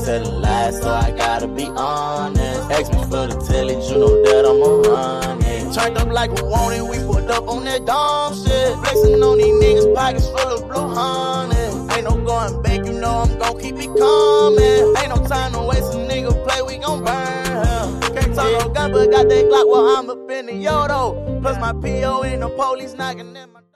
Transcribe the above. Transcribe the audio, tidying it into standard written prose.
telling lies, so I gotta be honest. Ask me for the tellage, you know that I'ma run it. Turned up like we wanted, we put up on that dumb shit. Flexing on these niggas, pockets full of blue honey. Ain't no going back, you know I'm gon' keep it coming. Ain't no time to waste, a nigga play, we gon' burn him. Can't talk no gun, but got that Glock while I'm up in the Yodo. Plus my P.O. and the police knocking at my door.